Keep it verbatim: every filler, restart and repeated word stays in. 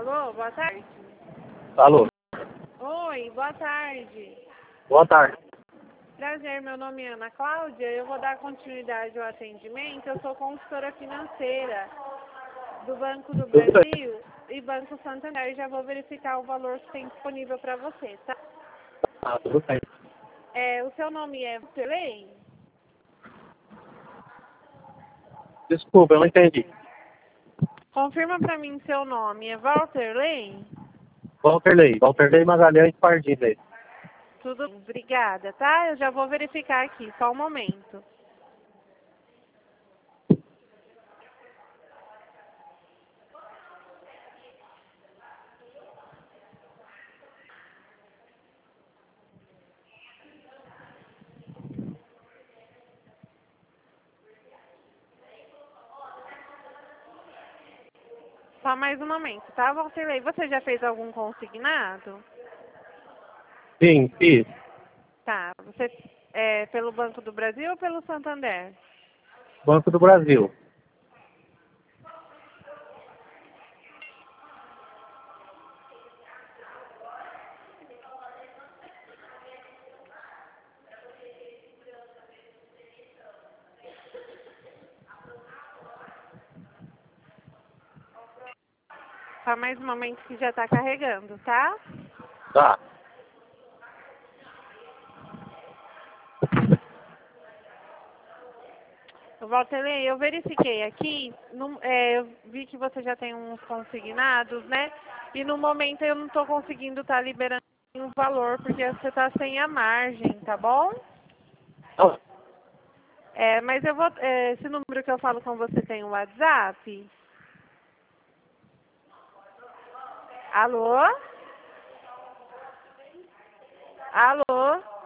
Alô, boa tarde. Alô, Oi, boa tarde. boa tarde. Prazer, meu nome é Ana Cláudia. Eu vou dar continuidade ao atendimento. Eu sou consultora financeira do Banco do Tudo bem. Brasil e Banco Santander. Já vou verificar o valor que tem disponível para você, tá? Ah, tudo bem. É, o seu nome é Vanderlei? Desculpa, eu não entendi. Confirma para mim seu nome. É Walterley? Walterley, Walterley Magalhães Pardinley. Tudo bem, obrigada, tá? Eu já vou verificar aqui, só um momento. Só mais um momento, tá, Walterley? Você já fez algum consignado? Sim, fiz. Tá. Você é pelo Banco do Brasil ou pelo Santander? Banco do Brasil. Só mais um momento que já tá carregando, tá? Tá. Walterley, eu verifiquei aqui, no- é, eu vi que você já tem uns consignados, né? E no momento eu não estou conseguindo estar liberando o valor, porque você está sem a margem, tá bom? Não, É, mas eu vou. É, esse número que eu falo com você tem o WhatsApp? Alô? Alô?